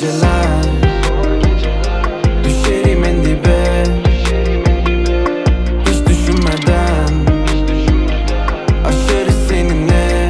geceler, düşerim en dibe, hiç düşünmeden aşarız seninle.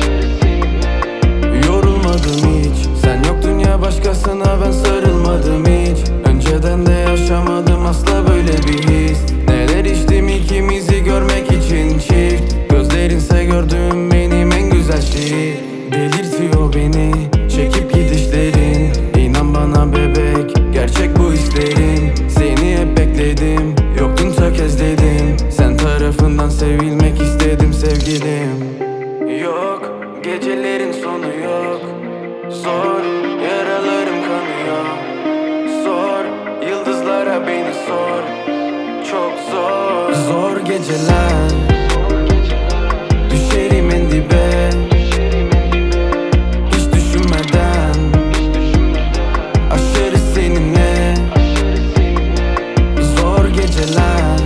Yorulmadım hiç, sen yoktun ya başkasına ben sarılmadım hiç. Önceden de yaşamadım asla böyle bir his. Neler içtim ikimizi görmek için çift. Gözlerinse gördüğüm benim en güzel şiir. Delirtiyor beni çekip gidişlerin. İnan bana bebek, gerçek bu hislerim. Seni hep bekledim, yoktun tökezledim. Sen tarafından sevilmek istedim sevgilim. Yok, gecelerin sonu yok. Zor, yaralarım kanıyor. Sor, yıldızlara beni sor. Çok zor. Zor geceler, düşerim en dibe, hiç düşünmeden aşarız seninle. Zor geceler,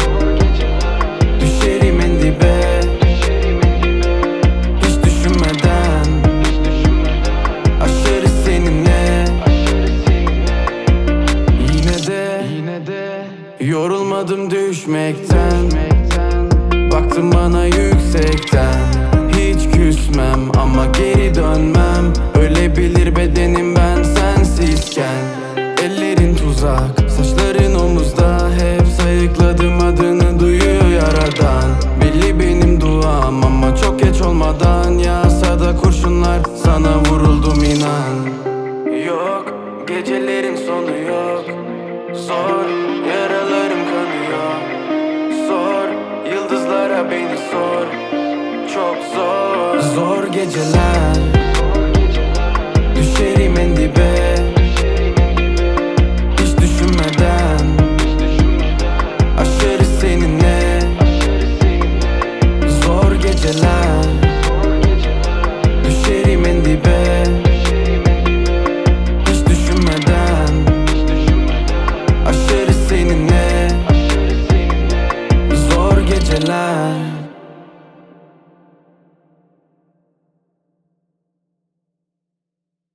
düşerim en dibe, hiç düşünmeden aşarız seninle. Yine de yorulmadım düşmekten. Baktım bana yüksekten. Hiç küsmem ama geri dönmem. Ölebilir bedenim ben sensizken. Ellerin tuzak, saçların omuzda. Hep sayıkladım adını duyuyor yaradan. Belli benim duam ama çok geç olmadan. Yağsa da kurşunlar sana vuruldum inan. Yok, gecelerin sonu yok. Zor, yaralarım kanıyor. Sor, yıldızlara beni sor. Çok zor. Zor geceler,